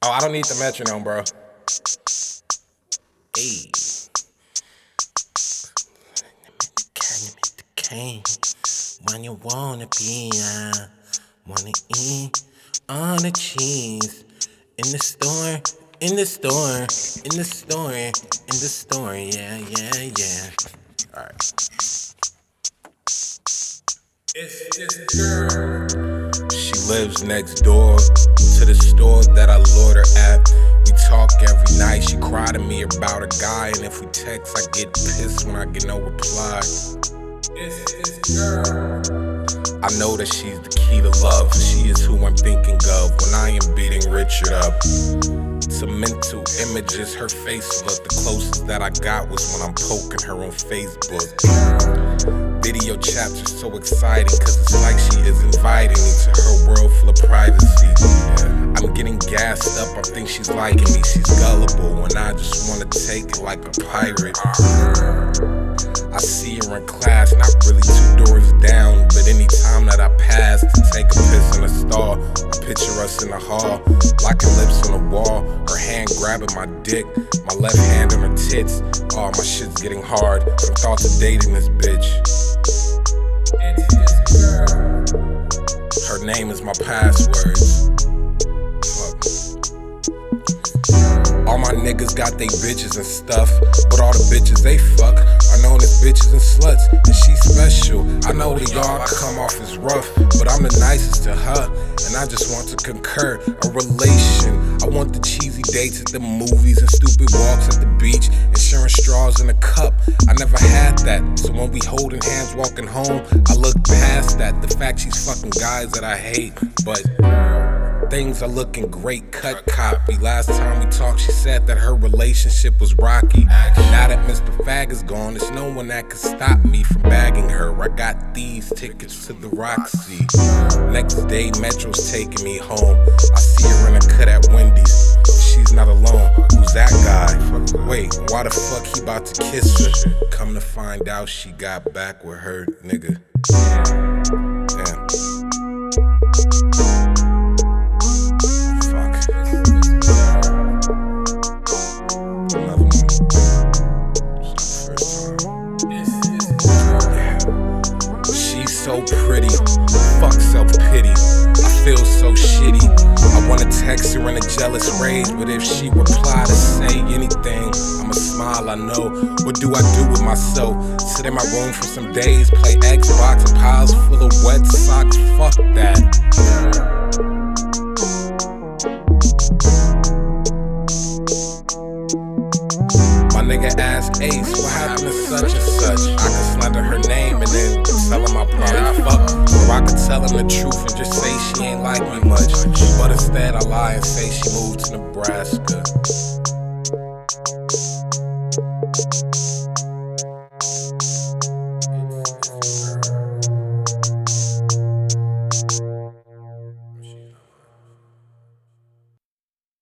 Oh, I don't need the metronome, bro. Hey. When you wanna be, I wanna eat all the cheese in the store, in the store, in the store, in the store, yeah. Alright. It's this girl. She lives next door to the store that I lured her at. We talk every night, she cry to me about a guy, and if we text, I get pissed when I get no reply. It's this girl. I know that she's the key to love. She is who I'm thinking of when I am beating Richard up. To mental images, her face look. The closest that I got was when I'm poking her on Facebook. Video chats are so exciting, cause it's like she is inviting me to her world full of privacy. I'm getting gassed up, I think she's liking me. She's gullible when I just wanna take it like a pirate. I see her in class, not really 2 doors down, but anytime that I pass to take a piss in a stall, I picture us in the hall, locking lips on the wall, her hand grabbing my dick, my left hand on her tits. Oh, my shit's getting hard from thoughts of dating this bitch. It's this girl. Her name is my password. All my niggas got they bitches and stuff, but all the bitches they fuck are known as bitches and sluts, and she's special. I know to y'all I come off as rough, but I'm the nicest to her, and I just want to concur a relation. I want the cheesy dates at the movies and stupid walks at the beach and sharing straws in a cup. I never had that, so when we holding hands walking home, I look past that. The fact she's fucking guys that I hate, but things are looking great, cut copy. Last time we talked, she said that her relationship was rocky. Now that Mr. Fag is gone, there's no one that could stop me from bagging her. I got these tickets to the Roxy. Next day, Metro's taking me home. I see her in a cut at Wendy's. She's not alone. Who's that guy? Wait, why the fuck he about to kiss her? Come to find out, she got back with her nigga. Damn. So pretty, fuck self-pity. I feel so shitty. I wanna text her in a jealous rage, but if she reply to say anything, I'ma smile, I know. What do I do with myself? Sit in my room for some days, play Xbox and piles full of wet socks, fuck that. My nigga asked Ace, what happened to such and such? I could slander her name and then tell him I probably fuck. Or I could tell him the truth and just say she ain't like me much. But instead I lie and say she moved to Nebraska.